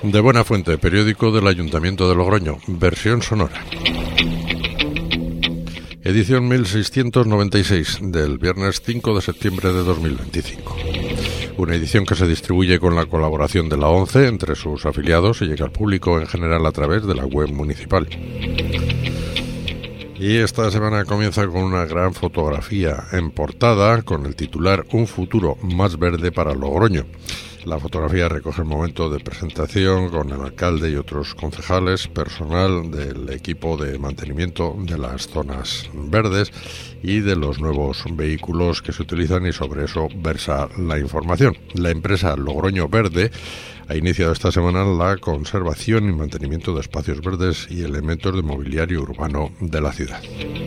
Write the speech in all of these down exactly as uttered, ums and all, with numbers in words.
De Buena Fuente, periódico del Ayuntamiento de Logroño, versión sonora. Edición mil seiscientos noventa y seis, del viernes cinco de septiembre de dos mil veinticinco. Una edición que se distribuye con la colaboración de la ONCE entre sus afiliados y llega al público en general a través de la web municipal. Y esta semana comienza con una gran fotografía en portada con el titular Un futuro más verde para Logroño. La fotografía recoge el momento de presentación con el alcalde y otros concejales, personal del equipo de mantenimiento de las zonas verdes y de los nuevos vehículos que se utilizan, y sobre eso versa la información. La empresa Logroño Verde ha iniciado esta semana la conservación y mantenimiento de espacios verdes y elementos de mobiliario urbano de la ciudad.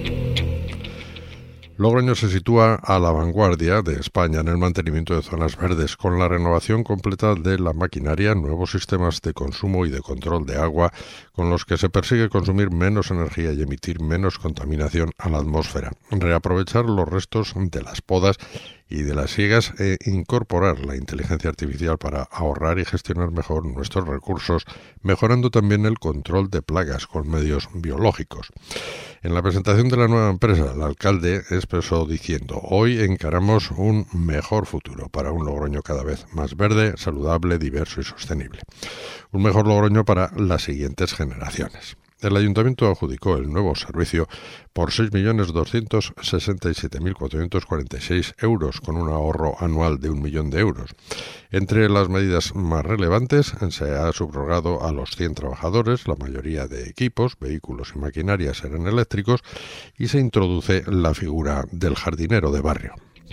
Logroño se sitúa a la vanguardia de España en el mantenimiento de zonas verdes, con la renovación completa de la maquinaria, nuevos sistemas de consumo y de control de agua, con los que se persigue consumir menos energía y emitir menos contaminación a la atmósfera, reaprovechar los restos de las podas y de las siegas e incorporar la inteligencia artificial para ahorrar y gestionar mejor nuestros recursos, mejorando también el control de plagas con medios biológicos. En la presentación de la nueva empresa, el alcalde expresó diciendo: hoy encaramos un mejor futuro para un Logroño cada vez más verde, saludable, diverso y sostenible. Un mejor Logroño para las siguientes generaciones. El Ayuntamiento adjudicó el nuevo servicio por seis millones doscientos sesenta y siete mil cuatrocientos cuarenta y seis euros, con un ahorro anual de un millón de euros. Entre las medidas más relevantes, se ha subrogado a los cien trabajadores, la mayoría de equipos, vehículos y maquinaria serán eléctricos, y se introduce la figura del jardinero de barrio.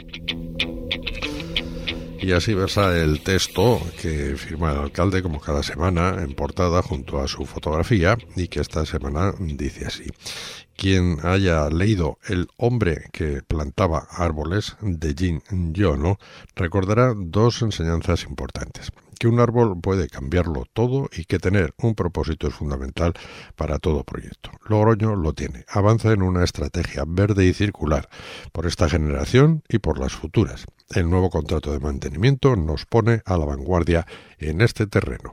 Y así versa el texto que firma el alcalde, como cada semana, en portada junto a su fotografía, y que esta semana dice así: quien haya leído El hombre que plantaba árboles, de Jin Yono, recordará dos enseñanzas importantes: que un árbol puede cambiarlo todo y que tener un propósito es fundamental para todo proyecto. Logroño lo tiene. Avanza en una estrategia verde y circular por esta generación y por las futuras. El nuevo contrato de mantenimiento nos pone a la vanguardia en este terreno.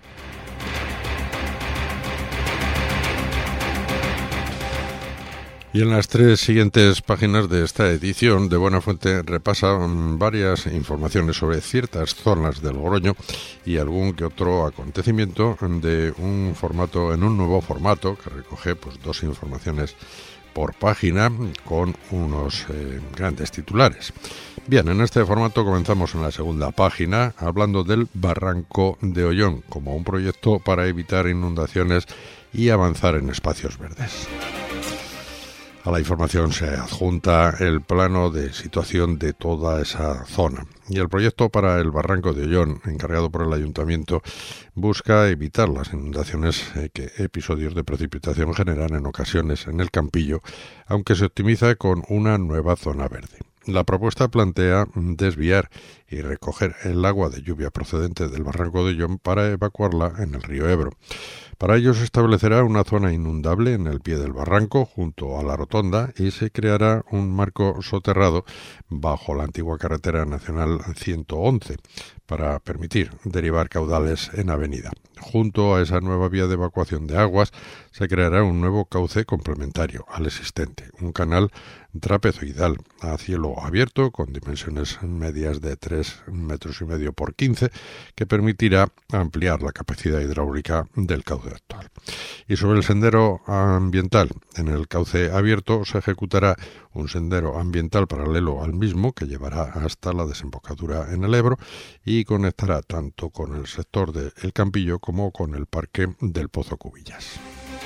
Y en las tres siguientes páginas de esta edición, de Buena Fuente repasa varias informaciones sobre ciertas zonas de Logroño y algún que otro acontecimiento de un formato, en un nuevo formato que recoge pues dos informaciones por página con unos eh, grandes titulares. Bien, en este formato comenzamos en la segunda página hablando del Barranco de Ollón como un proyecto para evitar inundaciones y avanzar en espacios verdes. A la información se adjunta el plano de situación de toda esa zona. Y el proyecto para el Barranco de Ollón, encargado por el Ayuntamiento, busca evitar las inundaciones que episodios de precipitación generan en ocasiones en el Campillo, aunque se optimiza con una nueva zona verde. La propuesta plantea desviar y recoger el agua de lluvia procedente del Barranco de Ollón para evacuarla en el río Ebro. Para ello se establecerá una zona inundable en el pie del barranco junto a la rotonda y se creará un marco soterrado bajo la antigua carretera nacional ciento once para permitir derivar caudales en avenida. Junto a esa nueva vía de evacuación de aguas se creará un nuevo cauce complementario al existente, un canal trapezoidal a cielo abierto con dimensiones medias de tres metros y medio por quince que permitirá ampliar la capacidad hidráulica del cauce actual. Y sobre el sendero ambiental, en el cauce abierto se ejecutará un sendero ambiental paralelo al mismo que llevará hasta la desembocadura en el Ebro y conectará tanto con el sector de El Campillo como con el parque del Pozo Cubillas.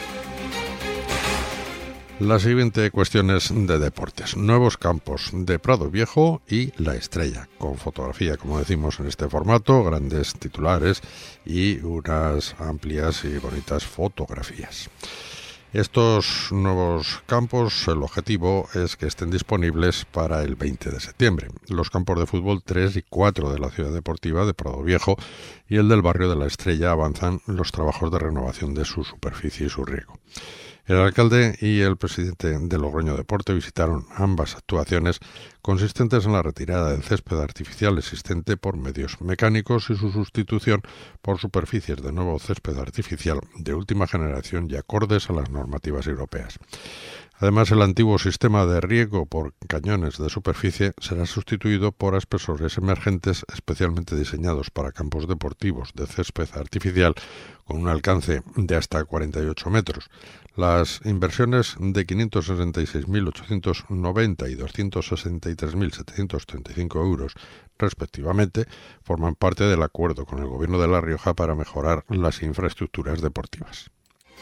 La siguiente cuestión es de deportes. Nuevos campos de Prado Viejo y La Estrella, con fotografía, como decimos en este formato, grandes titulares y unas amplias y bonitas fotografías. Estos nuevos campos, el objetivo es que estén disponibles para el veinte de septiembre. Los campos de fútbol tres y cuatro de la ciudad deportiva de Prado Viejo y el del barrio de La Estrella avanzan los trabajos de renovación de su superficie y su riego. El alcalde y el presidente de Logroño Deporte visitaron ambas actuaciones consistentes en la retirada del césped artificial existente por medios mecánicos y su sustitución por superficies de nuevo césped artificial de última generación y acordes a las normativas europeas. Además, el antiguo sistema de riego por cañones de superficie será sustituido por aspersores emergentes especialmente diseñados para campos deportivos de césped artificial con un alcance de hasta cuarenta y ocho metros. Las inversiones de quinientos sesenta y seis mil ochocientos noventa y doscientos sesenta y tres mil setecientos treinta y cinco euros, respectivamente, forman parte del acuerdo con el Gobierno de La Rioja para mejorar las infraestructuras deportivas.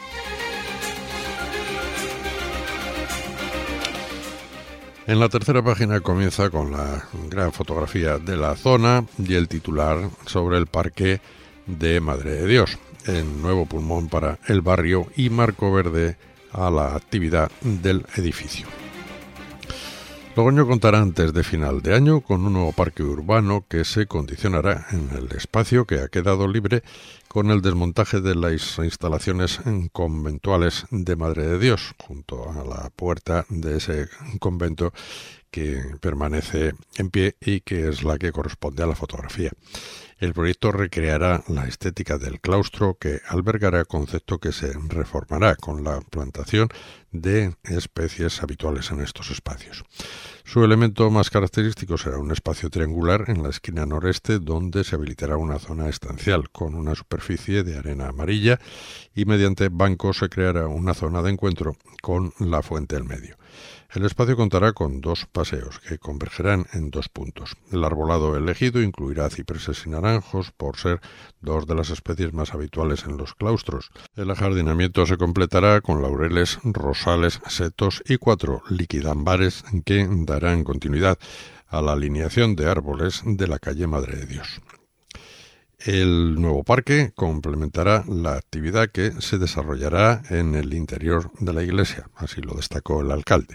En la tercera página comienza con la gran fotografía de la zona y el titular sobre el parque de Madre de Dios, el nuevo pulmón para el barrio y marco verde a la actividad del edificio. Logroño contará antes de final de año con un nuevo parque urbano que se condicionará en el espacio que ha quedado libre con el desmontaje de las instalaciones conventuales de Madre de Dios, junto a la puerta de ese convento que permanece en pie y que es la que corresponde a la fotografía. El proyecto recreará la estética del claustro que albergará concepto que se reformará con la plantación de especies habituales en estos espacios. Su elemento más característico será un espacio triangular en la esquina noreste donde se habilitará una zona estancial con una superficie de arena amarilla y mediante bancos se creará una zona de encuentro con la fuente en medio. El espacio contará con dos paseos que convergerán en dos puntos. El arbolado elegido incluirá cipreses y naranjos por ser dos de las especies más habituales en los claustros. El ajardinamiento se completará con laureles, rosales, setos y cuatro liquidambares que darán continuidad a la alineación de árboles de la calle Madre de Dios. El nuevo parque complementará la actividad que se desarrollará en el interior de la iglesia, así lo destacó el alcalde.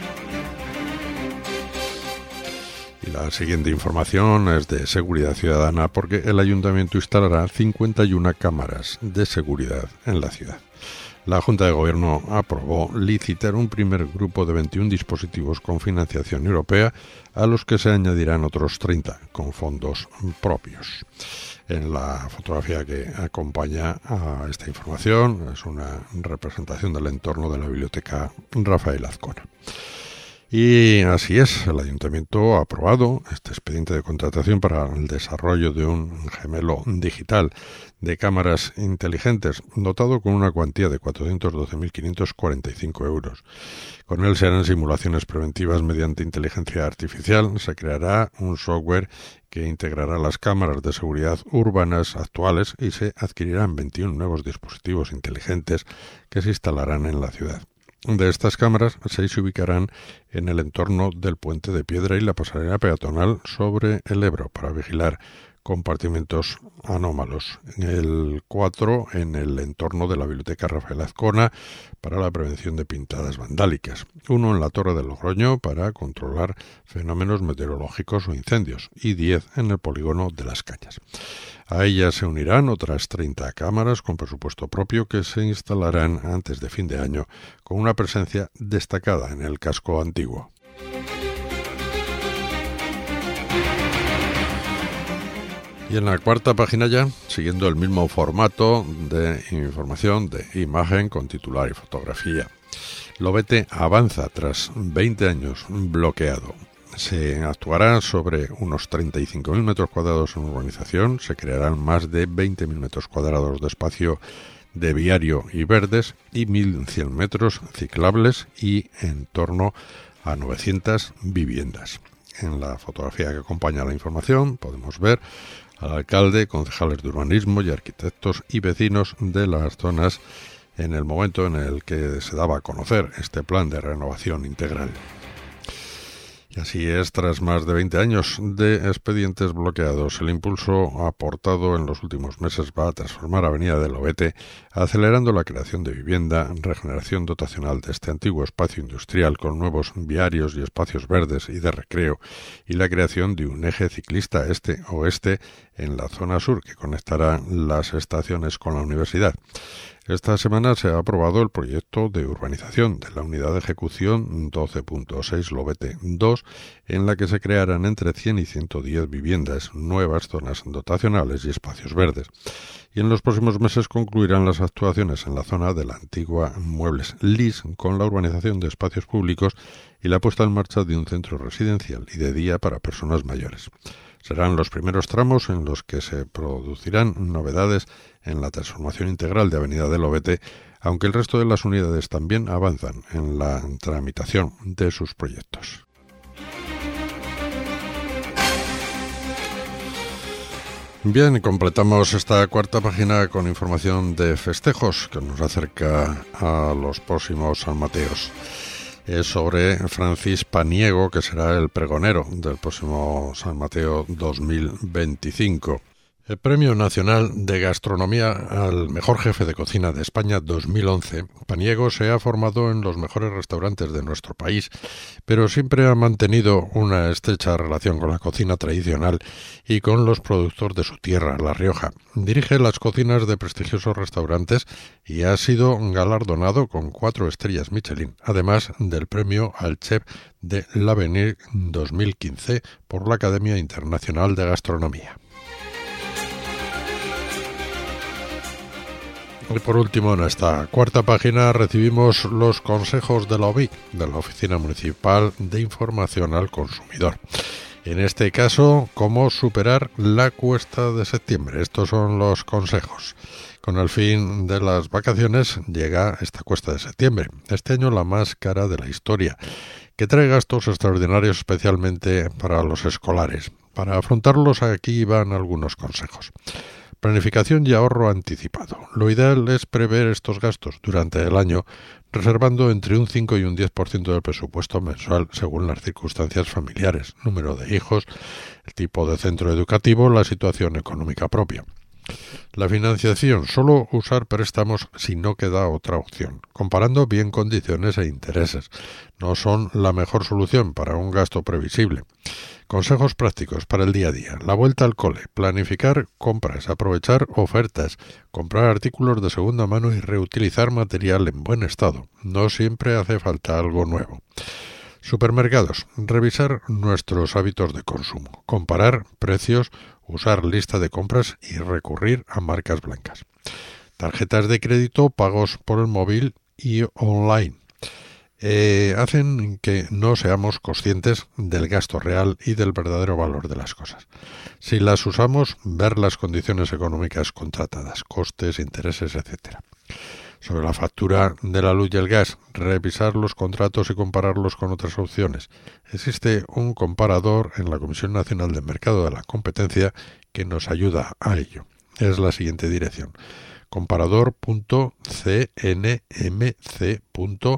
Y la siguiente información es de seguridad ciudadana porque el ayuntamiento instalará cincuenta y una cámaras de seguridad en la ciudad. La Junta de Gobierno aprobó licitar un primer grupo de veintiún dispositivos con financiación europea, a los que se añadirán otros treinta con fondos propios. En la fotografía que acompaña a esta información es una representación del entorno de la Biblioteca Rafael Azcona. Y así es, el Ayuntamiento ha aprobado este expediente de contratación para el desarrollo de un gemelo digital de cámaras inteligentes, dotado con una cuantía de cuatrocientos doce mil quinientos cuarenta y cinco euros. Con él se harán simulaciones preventivas mediante inteligencia artificial, se creará un software que integrará las cámaras de seguridad urbanas actuales y se adquirirán veintiún nuevos dispositivos inteligentes que se instalarán en la ciudad. De estas cámaras, seis se ubicarán en el entorno del puente de piedra y la pasarela peatonal sobre el Ebro para vigilar compartimentos anómalos. El cuatro en el entorno de la Biblioteca Rafael Azcona para la prevención de pintadas vandálicas. Uno en la Torre del Logroño para controlar fenómenos meteorológicos o incendios. Y diez en el polígono de Las Cañas. A ellas se unirán otras treinta cámaras con presupuesto propio que se instalarán antes de fin de año con una presencia destacada en el casco antiguo. Y en la cuarta página ya, siguiendo el mismo formato de información de imagen con titular y fotografía. Lobete avanza tras veinte años bloqueado. Se actuará sobre unos treinta y cinco mil metros cuadrados en urbanización, se crearán más de veinte mil metros cuadrados de espacio de viario y verdes y mil cien metros ciclables y en torno a novecientas viviendas. En la fotografía que acompaña la información podemos ver al alcalde, concejales de urbanismo y arquitectos y vecinos de las zonas en el momento en el que se daba a conocer este plan de renovación integral. Y así es, tras más de veinte años de expedientes bloqueados, el impulso aportado en los últimos meses va a transformar Avenida del Lobete, acelerando la creación de vivienda, regeneración dotacional de este antiguo espacio industrial con nuevos viarios y espacios verdes y de recreo, y la creación de un eje ciclista este-oeste en la zona sur que conectará las estaciones con la universidad. Esta semana se ha aprobado el proyecto de urbanización de la Unidad de Ejecución doce punto seis Lobete dos, en la que se crearán entre cien y ciento diez viviendas, nuevas zonas dotacionales y espacios verdes. Y en los próximos meses concluirán las actuaciones en la zona de la antigua Muebles Lis, con la urbanización de espacios públicos y la puesta en marcha de un centro residencial y de día para personas mayores. Serán los primeros tramos en los que se producirán novedades en la transformación integral de Avenida del Lobete, aunque el resto de las unidades también avanzan en la tramitación de sus proyectos. Bien, completamos esta cuarta página con información de festejos que nos acerca a los próximos San Mateos. Es sobre Francis Paniego, que será el pregonero del próximo San Mateo dos mil veinticinco. El Premio Nacional de Gastronomía al Mejor Jefe de Cocina de España dos mil once, Paniego se ha formado en los mejores restaurantes de nuestro país, pero siempre ha mantenido una estrecha relación con la cocina tradicional y con los productos de su tierra, La Rioja. Dirige las cocinas de prestigiosos restaurantes y ha sido galardonado con cuatro estrellas Michelin, además del premio al chef de l'Avenir dos mil quince por la Academia Internacional de Gastronomía. Y por último, en esta cuarta página recibimos los consejos de la O B I C, de la Oficina Municipal de Información al Consumidor. En este caso, cómo superar la cuesta de septiembre. Estos son los consejos. Con el fin de las vacaciones llega esta cuesta de septiembre, este año la más cara de la historia, que trae gastos extraordinarios especialmente para los escolares. Para afrontarlos, aquí van algunos consejos. Planificación y ahorro anticipado. Lo ideal es prever estos gastos durante el año, reservando entre un cinco y un diez por ciento del presupuesto mensual según las circunstancias familiares, número de hijos, el tipo de centro educativo, la situación económica propia. La financiación, solo usar préstamos si no queda otra opción, comparando bien condiciones e intereses. No son la mejor solución para un gasto previsible. Consejos prácticos para el día a día. La vuelta al cole, planificar compras, aprovechar ofertas, comprar artículos de segunda mano y reutilizar material en buen estado. No siempre hace falta algo nuevo. Supermercados, revisar nuestros hábitos de consumo, comparar precios, usar lista de compras y recurrir a marcas blancas. Tarjetas de crédito, pagos por el móvil y online. Eh, hacen que no seamos conscientes del gasto real y del verdadero valor de las cosas. Si las usamos, ver las condiciones económicas contratadas, costes, intereses, etcétera. Sobre la factura de la luz y el gas, revisar los contratos y compararlos con otras opciones. Existe un comparador en la Comisión Nacional del Mercado de la Competencia que nos ayuda a ello. Es la siguiente dirección: comparador punto c n m c punto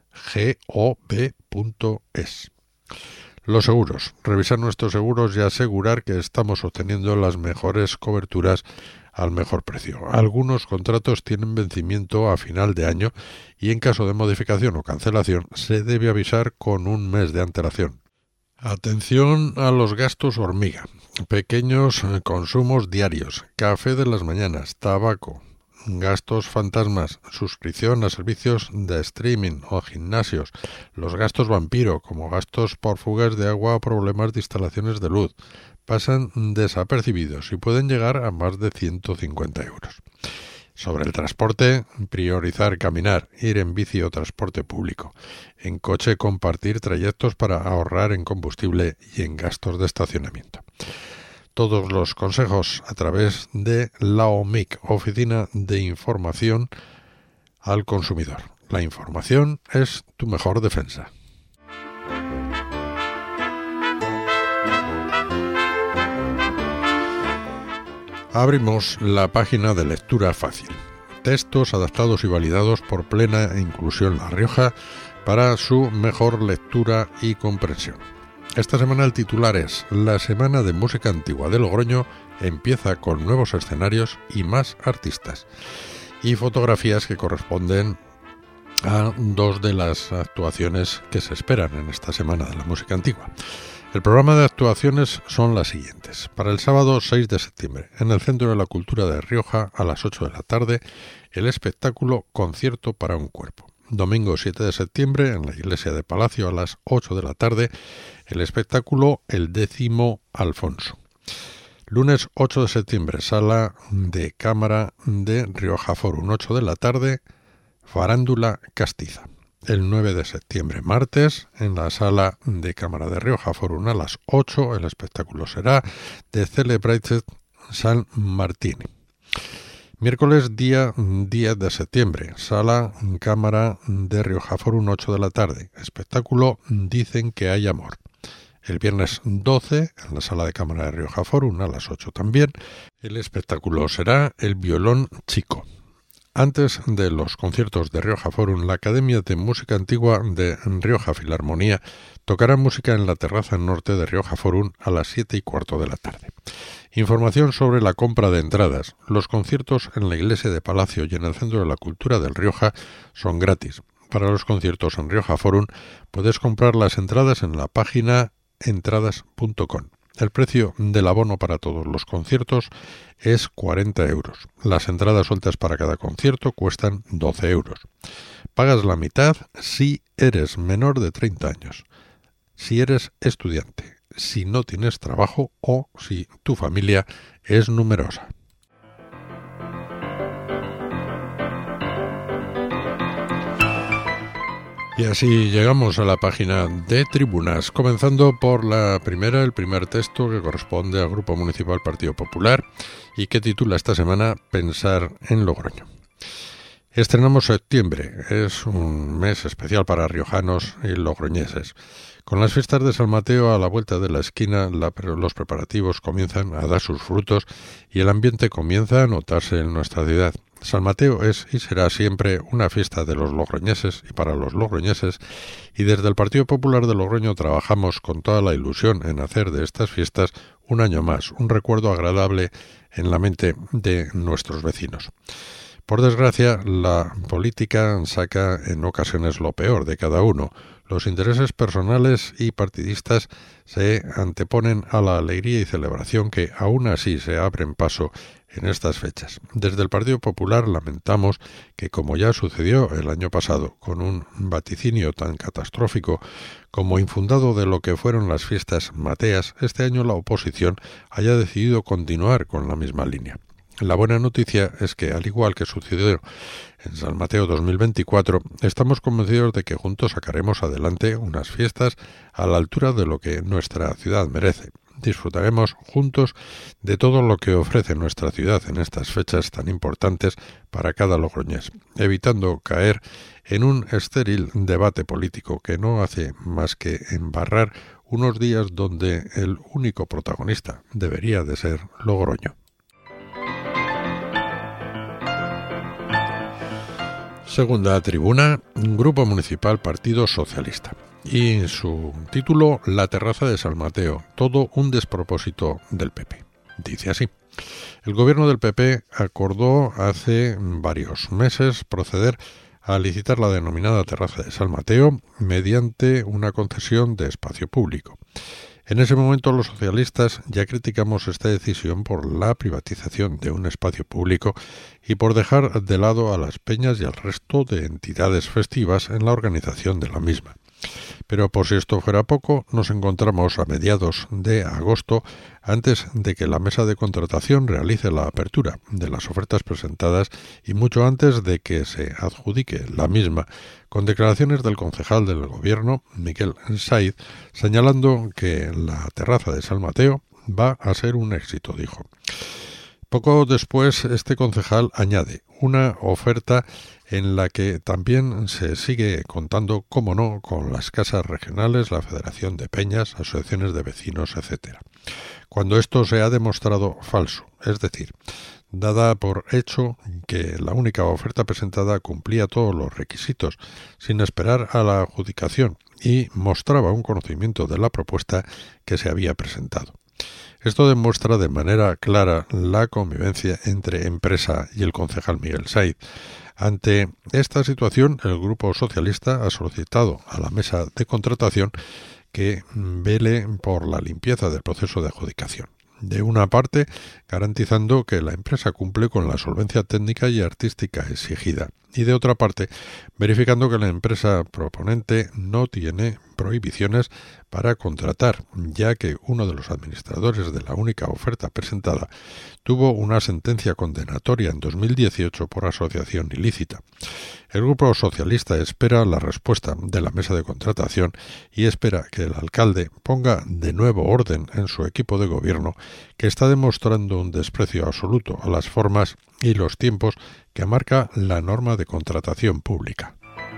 gov punto es. Los seguros. Revisar nuestros seguros y asegurar que estamos obteniendo las mejores coberturas al mejor precio. Algunos contratos tienen vencimiento a final de año y en caso de modificación o cancelación se debe avisar con un mes de antelación. Atención a los gastos hormiga. Pequeños consumos diarios, café de las mañanas, tabaco, gastos fantasmas, suscripción a servicios de streaming o gimnasios, los gastos vampiro, como gastos por fugas de agua o problemas de instalaciones de luz, pasan desapercibidos y pueden llegar a más de ciento cincuenta euros. Sobre el transporte, priorizar caminar, ir en bici o transporte público. En coche, compartir trayectos para ahorrar en combustible y en gastos de estacionamiento. Todos los consejos a través de la O M I C, Oficina de Información al Consumidor. La información es tu mejor defensa. Abrimos la página de lectura fácil. Textos adaptados y validados por Plena Inclusión La Rioja para su mejor lectura y comprensión. Esta semana el titular es: La Semana de Música Antigua de Logroño empieza con nuevos escenarios y más artistas. Y fotografías que corresponden a dos de las actuaciones que se esperan en esta Semana de la Música Antigua. El programa de actuaciones son las siguientes. Para el sábado seis de septiembre, en el Centro de la Cultura de Rioja, a las ocho de la tarde, el espectáculo Concierto para un cuerpo. Domingo siete de septiembre, en la Iglesia de Palacio, a las ocho de la tarde, el espectáculo El décimo Alfonso. Lunes ocho de septiembre, Sala de Cámara de Rioja Forum, ocho de la tarde, Farándula Castiza. El nueve de septiembre, martes, en la Sala de Cámara de Rioja Forum a las ocho, el espectáculo será The Celebrated San Martín. Miércoles, día diez de septiembre, Sala Cámara de Rioja Forum, ocho de la tarde, espectáculo Dicen que hay amor. El viernes doce, en la Sala de Cámara de Rioja Forum, a las ocho también, el espectáculo será El violón chico. Antes de los conciertos de Rioja Forum, la Academia de Música Antigua de Rioja Filarmonía tocará música en la terraza norte de Rioja Forum a las siete y cuarto de la tarde. Información sobre la compra de entradas. Los conciertos en la Iglesia de Palacio y en el Centro de la Cultura del Rioja son gratis. Para los conciertos en Rioja Forum puedes comprar las entradas en la página entradas punto com. El precio del abono para todos los conciertos es cuarenta euros. Las entradas sueltas para cada concierto cuestan doce euros. Pagas la mitad si eres menor de treinta años, si eres estudiante, si no tienes trabajo o si tu familia es numerosa. Y así llegamos a la página de tribunas, comenzando por la primera, el primer texto que corresponde al Grupo Municipal Partido Popular y que titula esta semana Pensar en Logroño. Estrenamos septiembre, es un mes especial para riojanos y logroñeses. Con las fiestas de San Mateo a la vuelta de la esquina, la, los preparativos comienzan a dar sus frutos y el ambiente comienza a notarse en nuestra ciudad. San Mateo es y será siempre una fiesta de los logroñeses y para los logroñeses, y desde el Partido Popular de Logroño trabajamos con toda la ilusión en hacer de estas fiestas un año más, un recuerdo agradable en la mente de nuestros vecinos. Por desgracia, la política saca en ocasiones lo peor de cada uno. Los intereses personales y partidistas se anteponen a la alegría y celebración que aún así se abren paso en estas fechas. Desde el Partido Popular lamentamos que, como ya sucedió el año pasado, con un vaticinio tan catastrófico como infundado de lo que fueron las fiestas mateas, este año la oposición haya decidido continuar con la misma línea. La buena noticia es que, al igual que sucedió en San Mateo dos mil veinticuatro, estamos convencidos de que juntos sacaremos adelante unas fiestas a la altura de lo que nuestra ciudad merece. Disfrutaremos juntos de todo lo que ofrece nuestra ciudad en estas fechas tan importantes para cada logroñés, evitando caer en un estéril debate político que no hace más que embarrar unos días donde el único protagonista debería de ser Logroño. Segunda tribuna, Grupo Municipal Partido Socialista. Y su título, La terraza de San Mateo, todo un despropósito del P P. Dice así: el gobierno del P P acordó hace varios meses proceder a licitar la denominada terraza de San Mateo mediante una concesión de espacio público. En ese momento los socialistas ya criticamos esta decisión por la privatización de un espacio público y por dejar de lado a las peñas y al resto de entidades festivas en la organización de la misma. Pero por si esto fuera poco, nos encontramos a mediados de agosto, antes de que la mesa de contratación realice la apertura de las ofertas presentadas y mucho antes de que se adjudique la misma, con declaraciones del concejal del gobierno, Miguel Saiz, señalando que la terraza de San Mateo va a ser un éxito, dijo. Poco después, este concejal añade una oferta en la que también se sigue contando, como no, con las casas regionales, la Federación de Peñas, asociaciones de vecinos, etcétera. Cuando esto se ha demostrado falso, es decir, dada por hecho que la única oferta presentada cumplía todos los requisitos, sin esperar a la adjudicación, y mostraba un conocimiento de la propuesta que se había presentado. Esto demuestra de manera clara la convivencia entre empresa y el concejal Miguel Saiz. Ante esta situación, el Grupo Socialista ha solicitado a la mesa de contratación que vele por la limpieza del proceso de adjudicación. De una parte, garantizando que la empresa cumple con la solvencia técnica y artística exigida, y de otra parte, verificando que la empresa proponente no tiene prohibiciones para contratar, ya que uno de los administradores de la única oferta presentada tuvo una sentencia condenatoria en dos mil dieciocho por asociación ilícita. El Grupo Socialista espera la respuesta de la mesa de contratación y espera que el alcalde ponga de nuevo orden en su equipo de gobierno, que está demostrando un desprecio absoluto a las formas y los tiempos que marca la norma de contratación pública.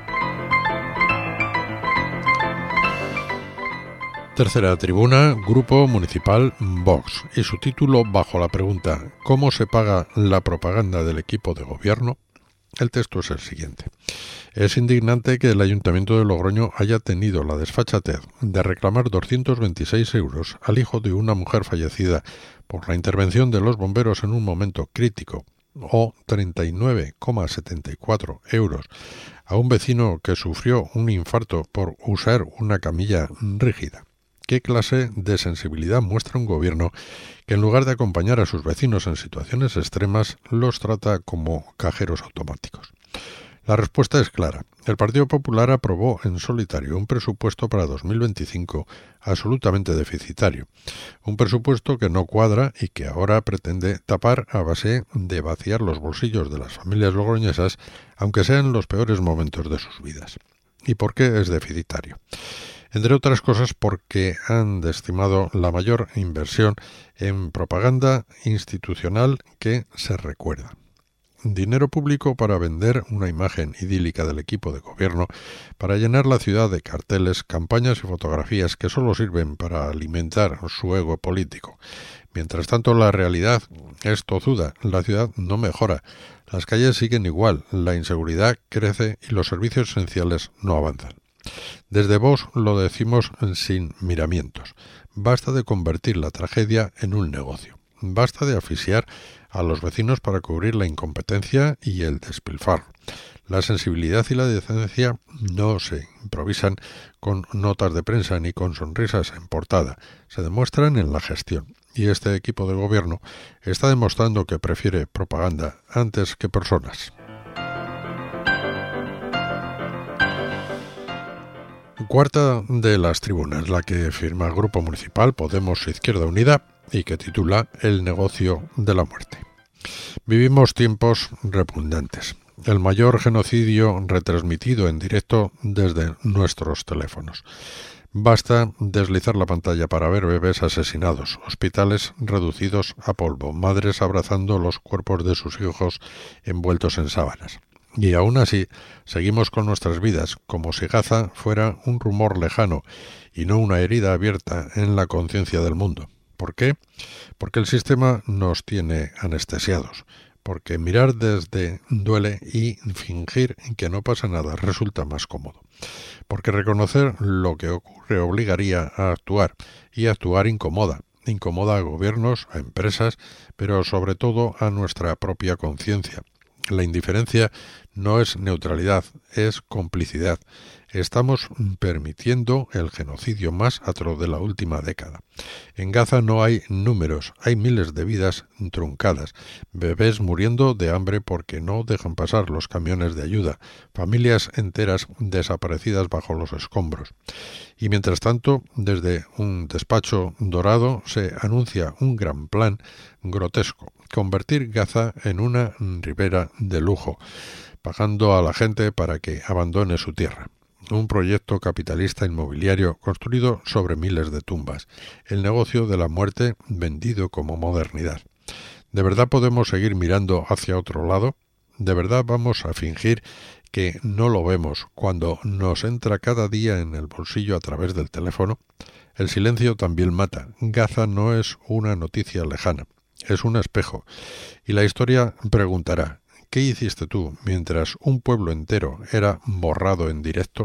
Tercera tribuna, Grupo Municipal Vox, y su título bajo la pregunta ¿cómo se paga la propaganda del equipo de gobierno? El texto es el siguiente. Es indignante que el Ayuntamiento de Logroño haya tenido la desfachatez de reclamar doscientos veintiséis euros al hijo de una mujer fallecida por la intervención de los bomberos en un momento crítico, o treinta y nueve coma setenta y cuatro euros a un vecino que sufrió un infarto por usar una camilla rígida. ¿Qué clase de sensibilidad muestra un gobierno que en lugar de acompañar a sus vecinos en situaciones extremas los trata como cajeros automáticos? La respuesta es clara. El Partido Popular aprobó en solitario un presupuesto para dos mil veinticinco absolutamente deficitario. Un presupuesto que no cuadra y que ahora pretende tapar a base de vaciar los bolsillos de las familias logroñesas, aunque sean en los peores momentos de sus vidas. ¿Y por qué es deficitario? Entre otras cosas porque han desestimado la mayor inversión en propaganda institucional que se recuerda. Dinero público para vender una imagen idílica del equipo de gobierno, para llenar la ciudad de carteles, campañas y fotografías que solo sirven para alimentar su ego político. Mientras tanto, la realidad es tozuda, la ciudad no mejora, las calles siguen igual, la inseguridad crece y los servicios esenciales no avanzan. Desde Vox lo decimos sin miramientos. Basta de convertir la tragedia en un negocio. Basta de asfixiar a los vecinos para cubrir la incompetencia y el despilfarro. La sensibilidad y la decencia no se improvisan con notas de prensa ni con sonrisas en portada. Se demuestran en la gestión. Y este equipo de gobierno está demostrando que prefiere propaganda antes que personas. Cuarta de las tribunas, la que firma el Grupo Municipal Podemos Izquierda Unida y que titula El negocio de la muerte. Vivimos tiempos repugnantes. El mayor genocidio retransmitido en directo desde nuestros teléfonos. Basta deslizar la pantalla para ver bebés asesinados, hospitales reducidos a polvo, madres abrazando los cuerpos de sus hijos envueltos en sábanas. Y aún así, seguimos con nuestras vidas, como si Gaza fuera un rumor lejano y no una herida abierta en la conciencia del mundo. ¿Por qué? Porque el sistema nos tiene anestesiados, porque mirar desde duele y fingir que no pasa nada resulta más cómodo, porque reconocer lo que ocurre obligaría a actuar, y actuar incomoda. Incomoda a gobiernos, a empresas, pero sobre todo a nuestra propia conciencia. La indiferencia no es neutralidad, es complicidad. Estamos permitiendo el genocidio más atroz de la última década. En Gaza no hay números, hay miles de vidas truncadas, bebés muriendo de hambre porque no dejan pasar los camiones de ayuda, familias enteras desaparecidas bajo los escombros. Y mientras tanto, desde un despacho dorado se anuncia un gran plan grotesco: convertir Gaza en una ribera de lujo, pagando a la gente para que abandone su tierra. Un proyecto capitalista inmobiliario construido sobre miles de tumbas. El negocio de la muerte vendido como modernidad. ¿De verdad podemos seguir mirando hacia otro lado? ¿De verdad vamos a fingir que no lo vemos cuando nos entra cada día en el bolsillo a través del teléfono? El silencio también mata. Gaza no es una noticia lejana. Es un espejo. Y la historia preguntará: ¿qué hiciste tú mientras un pueblo entero era borrado en directo?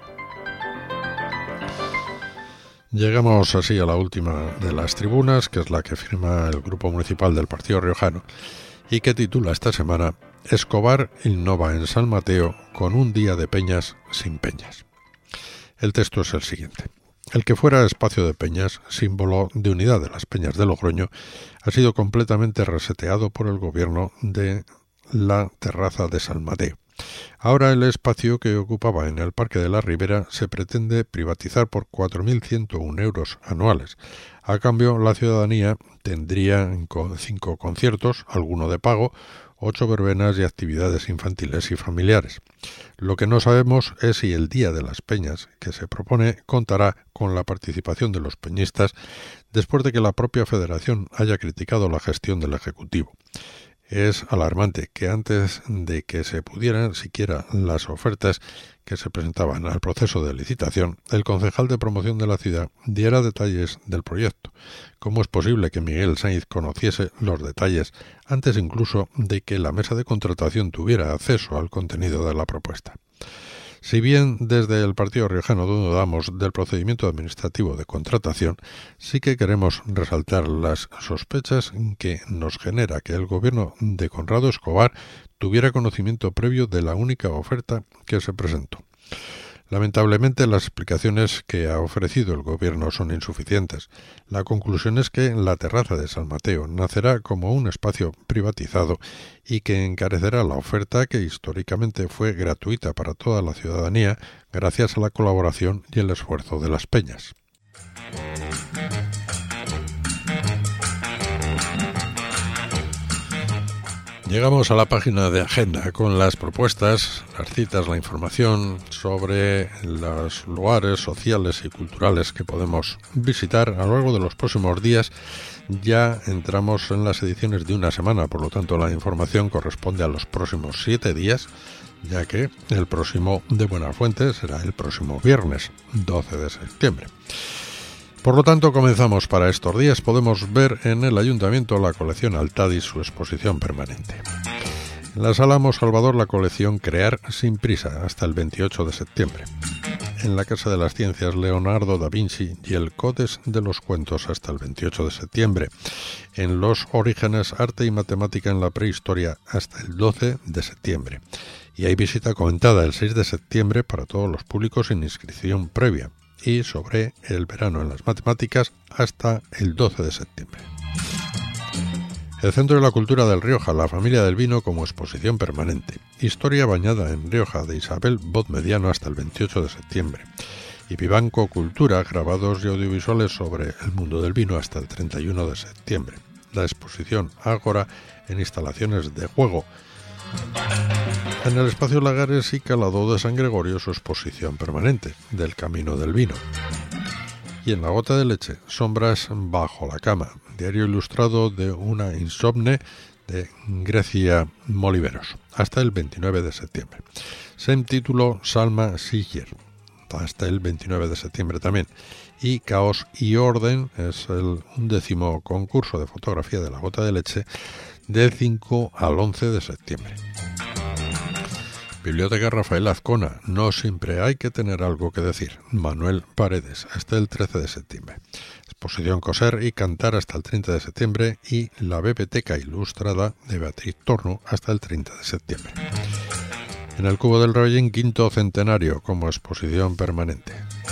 Llegamos así a la última de las tribunas, que es la que firma el Grupo Municipal del Partido Riojano y que titula esta semana Escobar innova en San Mateo con un día de peñas sin peñas. El texto es el siguiente. El que fuera espacio de peñas, símbolo de unidad de las peñas de Logroño, ha sido completamente reseteado por el gobierno de la terraza de San Mateo. Ahora el espacio que ocupaba en el Parque de la Ribera se pretende privatizar por cuatro mil ciento uno euros anuales. A cambio, la ciudadanía tendría cinco conciertos, alguno de pago, ocho verbenas y actividades infantiles y familiares. Lo que no sabemos es si el Día de las Peñas que se propone contará con la participación de los peñistas después de que la propia Federación haya criticado la gestión del Ejecutivo. Es alarmante que antes de que se pudieran siquiera las ofertas que se presentaban al proceso de licitación, el concejal de promoción de la ciudad diera detalles del proyecto. ¿Cómo es posible que Miguel Sainz conociese los detalles antes incluso de que la mesa de contratación tuviera acceso al contenido de la propuesta? Si bien desde el Partido Riojano dudamos del procedimiento administrativo de contratación, sí que queremos resaltar las sospechas que nos genera que el gobierno de Conrado Escobar tuviera conocimiento previo de la única oferta que se presentó. Lamentablemente, las explicaciones que ha ofrecido el gobierno son insuficientes. La conclusión es que la terraza de San Mateo nacerá como un espacio privatizado y que encarecerá la oferta que históricamente fue gratuita para toda la ciudadanía gracias a la colaboración y el esfuerzo de las peñas. Llegamos a la página de agenda con las propuestas, las citas, la información sobre los lugares sociales y culturales que podemos visitar a lo largo de los próximos días. Ya entramos en las ediciones de una semana, por lo tanto la información corresponde a los próximos siete días, ya que el próximo de Buenafuente será el próximo viernes, doce de septiembre. Por lo tanto, comenzamos para estos días. Podemos ver en el Ayuntamiento la colección Altadi, su exposición permanente. En la Sala Amos Salvador, la colección Crear sin prisa, hasta el veintiocho de septiembre. En la Casa de las Ciencias, Leonardo da Vinci y el Codes de los Cuentos, hasta el veintiocho de septiembre. En Los Orígenes, Arte y Matemática en la Prehistoria, hasta el doce de septiembre. Y hay visita comentada el seis de septiembre para todos los públicos sin inscripción previa. Y sobre el verano en las matemáticas hasta el doce de septiembre. El Centro de la Cultura del Rioja, la familia del vino como exposición permanente. Historia bañada en Rioja, de Isabel Bot Mediano, hasta el veintiocho de septiembre. Y Vivanco Cultura, grabados y audiovisuales sobre el mundo del vino, hasta el treinta y uno de septiembre. La exposición Ágora en instalaciones de juego. En el espacio Lagares y Calado de San Gregorio, su exposición permanente del Camino del Vino. Y en La Gota de Leche, Sombras bajo la cama, diario ilustrado de una insomne de Grecia Moliveros, hasta el veintinueve de septiembre. Sem título Salma Siger, hasta el veintinueve de septiembre también. Y Caos y Orden es el undécimo concurso de fotografía de La Gota de Leche, del cinco al once de septiembre. Biblioteca Rafael Azcona, no siempre hay que tener algo que decir. Manuel Paredes, hasta el trece de septiembre. Exposición Coser y Cantar, hasta el treinta de septiembre. Y la Biblioteca Ilustrada de Beatriz Torno, hasta el treinta de septiembre. En el Cubo del Rollín, quinto centenario, como exposición permanente.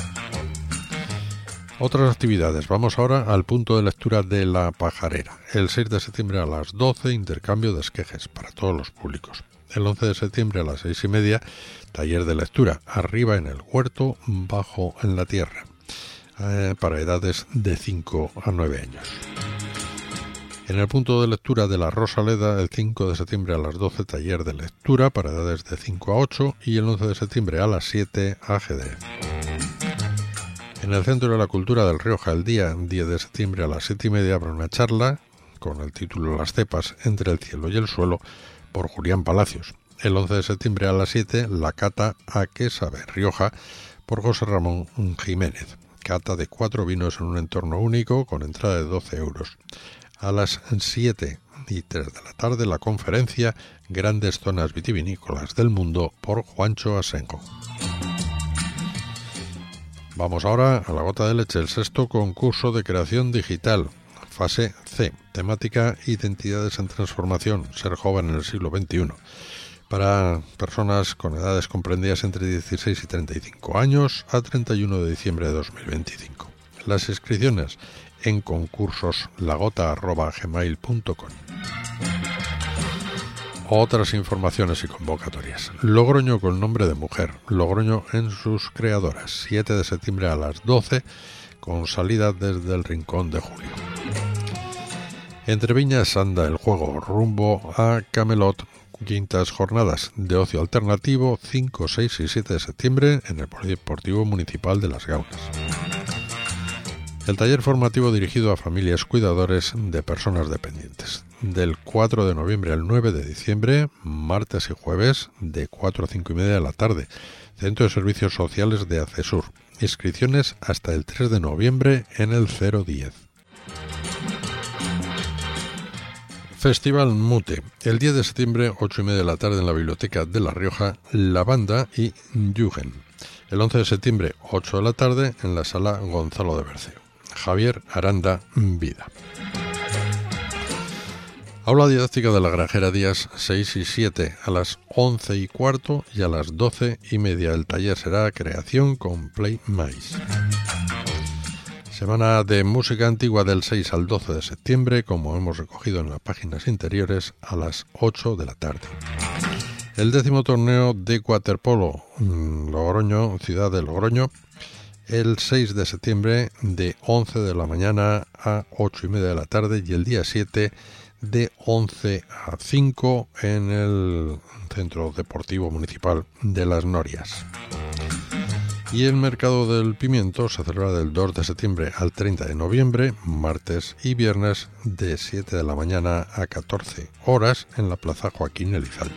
Otras actividades. Vamos ahora al punto de lectura de La Pajarera. El seis de septiembre a las doce, intercambio de esquejes para todos los públicos. El once de septiembre a las seis y media, taller de lectura, arriba en el huerto, bajo en la tierra, eh, para edades de cinco a nueve años. En el punto de lectura de la Rosaleda, el cinco de septiembre a las doce, taller de lectura para edades de cinco a ocho, y el once de septiembre a las siete, ajedrez. En el Centro de la Cultura del Rioja, el día diez de septiembre a las siete y media, habrá una charla con el título Las cepas entre el cielo y el suelo, por Julián Palacios. El once de septiembre a las siete, la cata A qué sabe Rioja, por José Ramón Jiménez. Cata de cuatro vinos en un entorno único, con entrada de doce euros. A las siete y tres de la tarde, la conferencia Grandes zonas vitivinícolas del mundo, por Juancho Asenjo. Vamos ahora a La Gota de Leche, el sexto concurso de creación digital. Fase C, temática Identidades en transformación, ser joven en el siglo veintiuno. para personas con edades comprendidas entre dieciséis y treinta y cinco años a treinta y uno de diciembre de dos mil veinticinco. Las inscripciones en concursos lagota arroba gmail punto com. Otras informaciones y convocatorias. Logroño con nombre de mujer. Logroño en sus creadoras. siete de septiembre a las doce, con salida desde el Rincón de Julio. Entre Viñas anda el juego rumbo a Camelot. Quintas jornadas de ocio alternativo cinco, seis y siete de septiembre en el Polideportivo Municipal de Las Gaunas. El taller formativo dirigido a familias cuidadores de personas dependientes. Del cuatro de noviembre al nueve de diciembre, martes y jueves, de cuatro a cinco y media de la tarde. Centro de Servicios Sociales de Acesur. Inscripciones hasta el tres de noviembre en el cero diez. Festival Mute. El diez de septiembre, ocho y media de la tarde en la Biblioteca de La Rioja, La Banda y Yugen. El once de septiembre, ocho de la tarde, en la Sala Gonzalo de Berceo. Javier Aranda Vida. Aula didáctica de la Granjera Díaz seis y siete a las once y cuarto y a las doce y media. El taller será creación con Play Mais. Semana de música antigua del seis al doce de septiembre, como hemos recogido en las páginas interiores, a las ocho de la tarde. El décimo torneo de waterpolo Logroño, ciudad de Logroño, el seis de septiembre de once de la mañana a ocho y media de la tarde y el día siete de once a cinco en el Centro Deportivo Municipal de Las Norias. Y el Mercado del Pimiento se celebra del dos de septiembre al treinta de noviembre, martes y viernes, de siete de la mañana a catorce horas en la Plaza Joaquín Elizalde.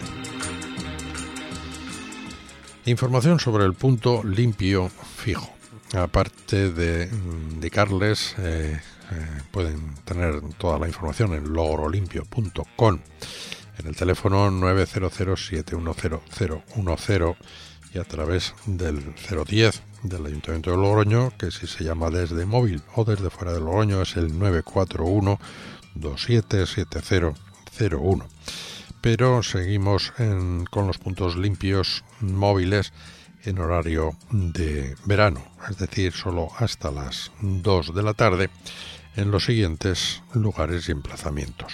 Información sobre el punto limpio fijo. Aparte de indicarles, eh, eh, pueden tener toda la información en logrolimpio punto com, en el teléfono nueve cero cero, siete uno cero, cero uno cero y a través del cero diez del Ayuntamiento de Logroño, que si se llama desde móvil o desde fuera de Logroño es el nueve cuatro uno, dos siete siete cero cero uno. Pero seguimos en, con los puntos limpios móviles en horario de verano, es decir, solo hasta las dos de la tarde en los siguientes lugares y emplazamientos.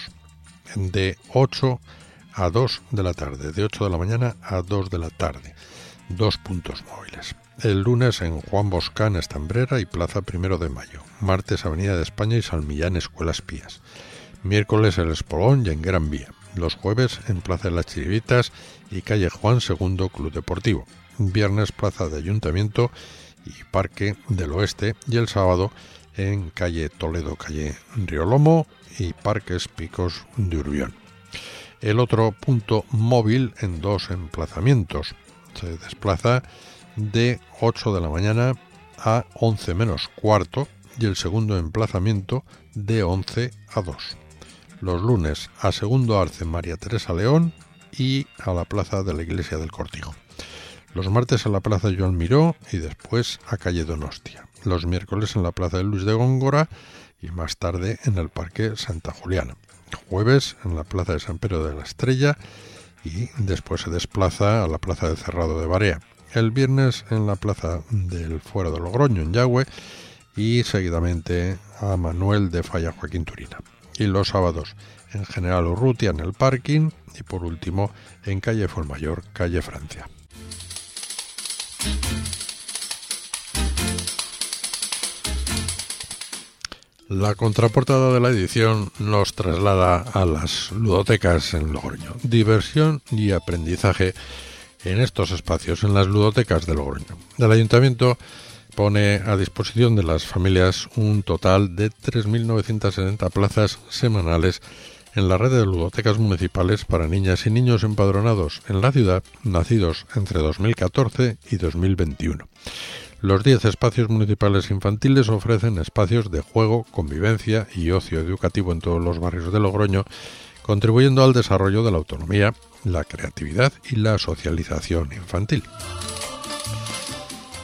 De ocho a dos de la tarde, de ocho de la mañana a dos de la tarde, dos puntos móviles. El lunes en Juan Bosca, en Estambrera y Plaza Primero de Mayo. Martes Avenida de España y San Millán, Escuelas Pías. Miércoles el Espolón y en Gran Vía. Los jueves en Plaza de las Chiribitas y Calle Juan segundo, Club Deportivo. Viernes Plaza de Ayuntamiento y Parque del Oeste y el sábado en Calle Toledo, Calle Riolomo y Parques Picos de Urbión. El otro punto móvil en dos emplazamientos. Se desplaza de ocho de la mañana a once menos cuarto y el segundo emplazamiento de once a dos. Los lunes a Segundo Arce María Teresa León y a la Plaza de la Iglesia del Cortijo. Los martes a la Plaza Joan Miró y después a Calle Donostia. Los miércoles en la Plaza de Luis de Góngora y más tarde en el Parque Santa Juliana. Jueves en la Plaza de San Pedro de la Estrella y después se desplaza a la Plaza de Cerrado de Barea. El viernes en la Plaza del Fuero de Logroño en Yagüe y seguidamente a Manuel de Falla Joaquín Turina. Y los sábados en General Urrutia en el parking y por último en Calle Fuenmayor, Calle Francia. La contraportada de la edición nos traslada a las ludotecas en Logroño. Diversión y aprendizaje en estos espacios, en las ludotecas de Logroño. El Ayuntamiento pone a disposición de las familias un total de tres mil novecientas setenta plazas semanales en la red de ludotecas municipales para niñas y niños empadronados en la ciudad, nacidos entre dos mil catorce y dos mil veintiuno. Los diez espacios municipales infantiles ofrecen espacios de juego, convivencia y ocio educativo en todos los barrios de Logroño, contribuyendo al desarrollo de la autonomía, la creatividad y la socialización infantil.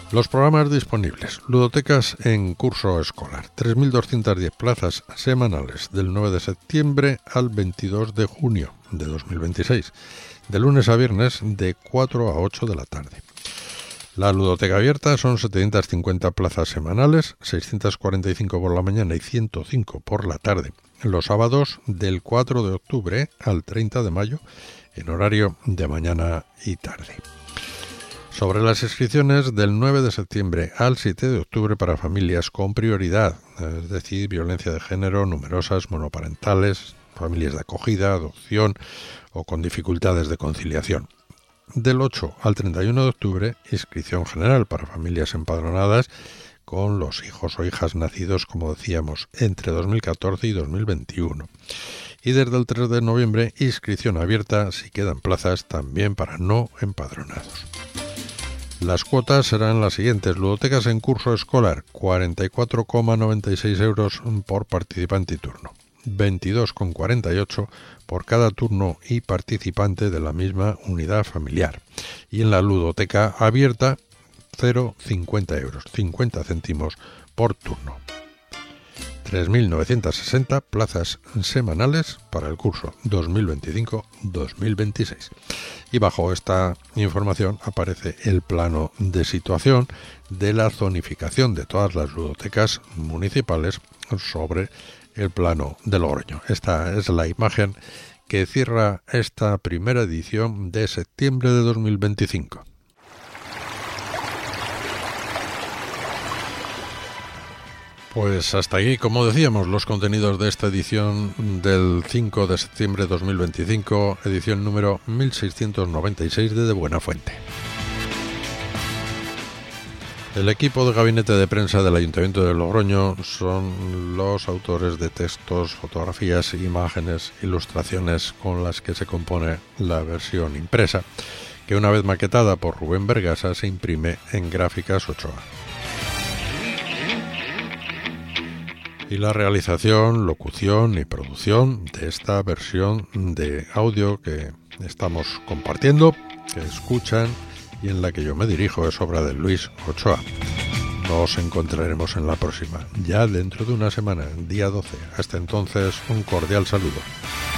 Los programas disponibles. Ludotecas en curso escolar. tres mil doscientas diez plazas semanales del nueve de septiembre al veintidós de junio de dos mil veintiséis. De lunes a viernes de cuatro a ocho de la tarde. La ludoteca abierta son setecientas cincuenta plazas semanales, seiscientas cuarenta y cinco por la mañana y ciento cinco por la tarde. Los sábados del cuatro de octubre al treinta de mayo en horario de mañana y tarde. Sobre las inscripciones del nueve de septiembre al siete de octubre para familias con prioridad, es decir, violencia de género, numerosas, monoparentales, familias de acogida, adopción o con dificultades de conciliación. Del ocho al treinta y uno de octubre, inscripción general para familias empadronadas con los hijos o hijas nacidos, como decíamos, entre dos mil catorce y dos mil veintiuno. Y desde el tres de noviembre, inscripción abierta si quedan plazas también para no empadronados. Las cuotas serán las siguientes. Ludotecas en curso escolar, cuarenta y cuatro coma noventa y seis euros por participante y turno. veintidós coma cuarenta y ocho por cada turno y participante de la misma unidad familiar. Y en la ludoteca abierta, cero coma cincuenta euros, cincuenta céntimos por turno. tres mil novecientas sesenta plazas semanales para el curso dos mil veinticinco dos mil veintiséis. Y bajo esta información aparece el plano de situación de la zonificación de todas las ludotecas municipales sobre el plano de Logroño. Esta es la imagen que cierra esta primera edición de septiembre de dos mil veinticinco. Pues hasta aquí, como decíamos, los contenidos de esta edición del cinco de septiembre de dos mil veinticinco, edición número mil seiscientos noventa y seis de De Buena Fuente. El equipo de gabinete de prensa del Ayuntamiento de Logroño son los autores de textos, fotografías, imágenes, ilustraciones con las que se compone la versión impresa, que una vez maquetada por Rubén Bergasa se imprime en Gráficas Ochoa. Y la realización, locución y producción de esta versión de audio que estamos compartiendo, que escuchan y en la que yo me dirijo, es obra de Luis Ochoa. Nos encontraremos en la próxima, ya dentro de una semana, día doce. Hasta entonces, un cordial saludo.